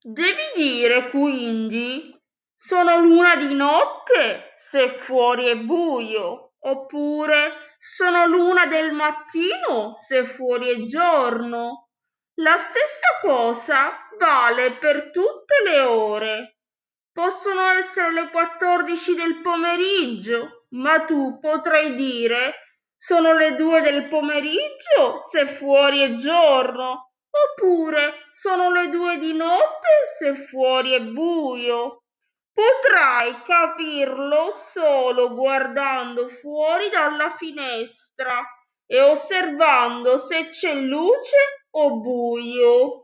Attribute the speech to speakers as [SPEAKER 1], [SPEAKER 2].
[SPEAKER 1] Devi dire quindi sono l'una di notte se fuori è buio, oppure sono l'una del mattino se fuori è giorno. La stessa cosa vale per tutte le ore. Possono essere le 14 del pomeriggio, ma tu potrai dire sono le 2 del pomeriggio se fuori è giorno, oppure sono le 2 di notte se fuori è buio. Potrai capirlo solo guardando fuori dalla finestra e osservando se c'è luce o buio.